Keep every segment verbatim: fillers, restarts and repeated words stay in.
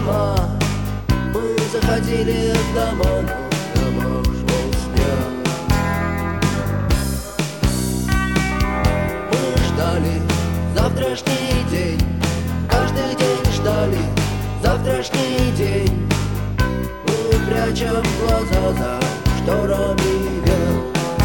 дома. Мы заходили в дома, но в домах шел снег. Мы ждали завтрашний день, каждый день ждали завтрашний день. Мы прячем глаза за шторами век.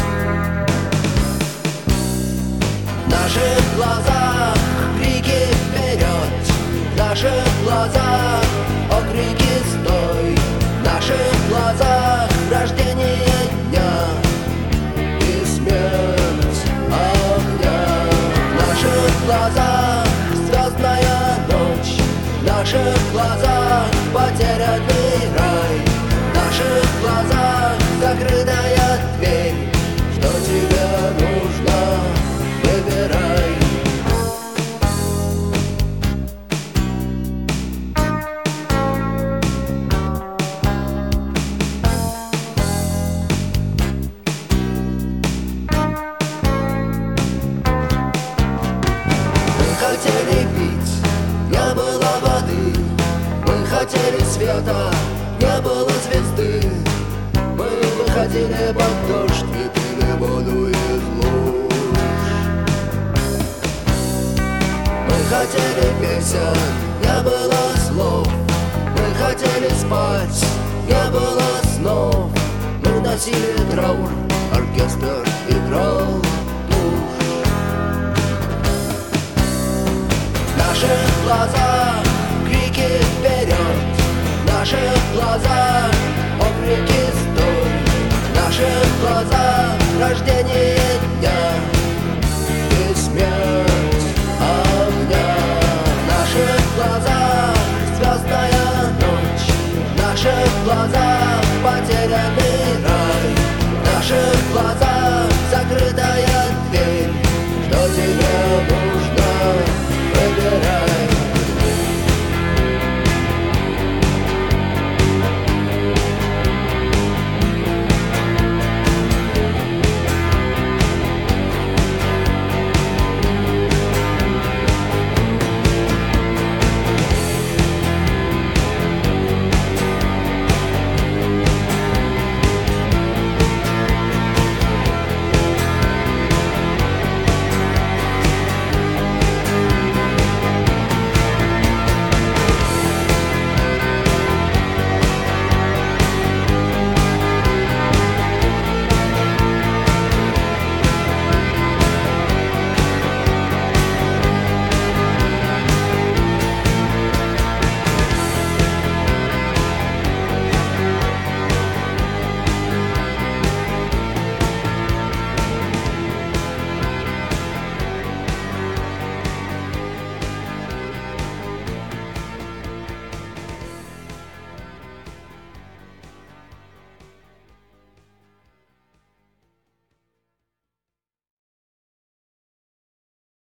В наших глазах крики вперед, в наших глазах окрики стой, в наших глазах рождение дня и смерть огня. В наших глазах звездная ночь, в наших глазах потерянный рай, в наших глазах закрытая дверь. Что тебе нужно, выбирай. Мы хотели пить, не было воды. Мы хотели света, не было звезды. Мы выходили под дождь и пили воду из луж. Мы хотели песен, не было слов. Мы хотели спать, не было снов. Мы носили траур, оркестр играл тушь. В наших глазах крики вперед, в наших глазах окрики стой, в наших глазах рождение дня и смерть огня. В наших глазах звездная ночь, в наших глазах потерянный рай, в наших